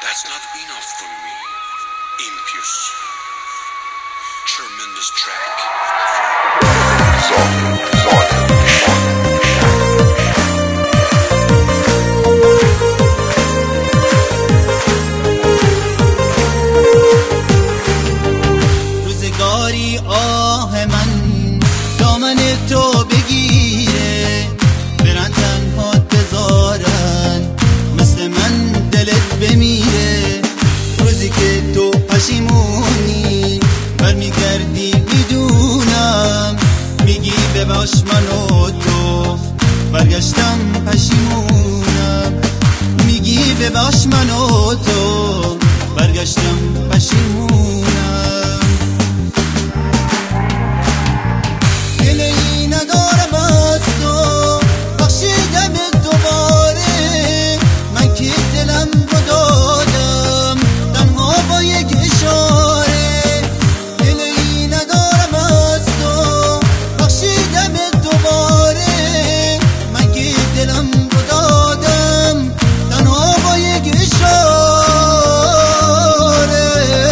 That's not enough for me. Impulse. Tremendous track. روزگاری آه من دامن تو بگیره، برن تنهات بذارن، مثل من دلت بمیره. روزی که تو پشیمونی برمیگردی میدونم، میگی بباش منو تو برگشتم پشیمونم، میگی بباش منو تو برگشتم پشیمونم. دلی ندارم از تو بخشیدم دوباره، من که دلم رو دادم تنها با یک اشاره. دلی ندارم از تو بخشیدم دوباره، من که دلم رو دادم تنها با یک اشاره.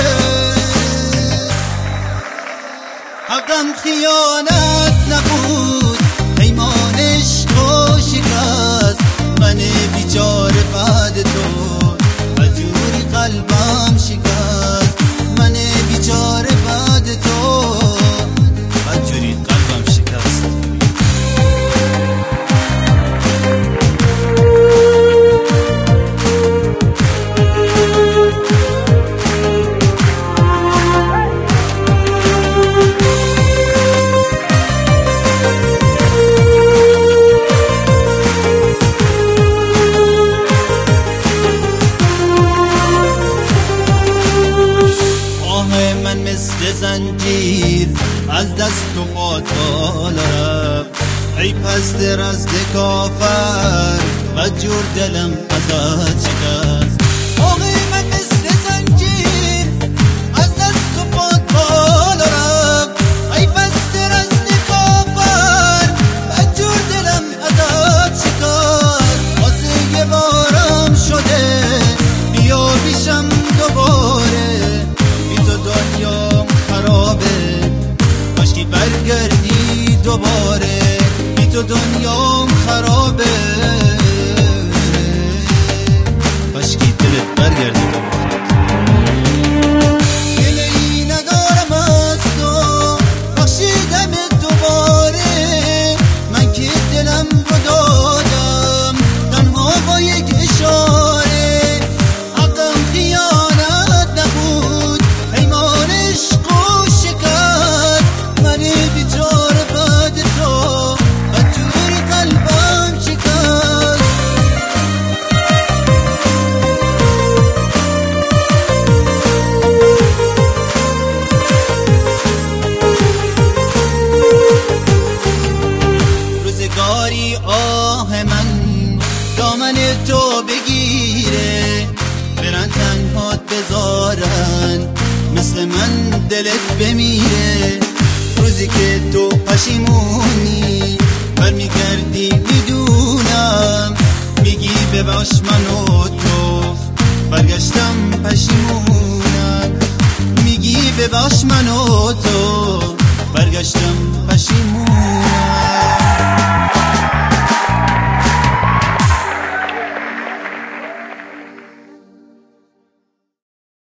حقم خیانت نبود، پیمان عشق و شکست، من بیچاره بعد تو مجبوری قلبم شکست، من بیچاره بعد تو مجبوری قلبم شکست. من مثل زنجیر از دست و پات بالا رفت، ای پس درازد کافر مجبور دلم ازت شکست. من مثل زنجیر از دست و پات بالا رفت، ای پس درازد کافر مجبور دلم ازت شکست. واسه یه بارم شده بیا پیشم دوباره، دنیام خرابه کاشکی برگردی دوباره، بی تو دنیام خرابه کاشکی دلت برگردی دوباره. دلی ندارم از تو بخشیدم دوباره، من که دلم رو دادم تنها با یک اشاره. حقم خیانت نبود، پیمان عشق و شکست، من بیچاره بعد تو مجبوری قلبم شکست. روزگاری آه من دامن تو بگیره، برن تنهات بذارن، مثل من دلت بمیره. روزی که تو پشیمونی برمیگردی میدونم، میگی بباش منو تو برگشتم پشیمونم، میگی بباش منو تو برگشتم پشیمونم.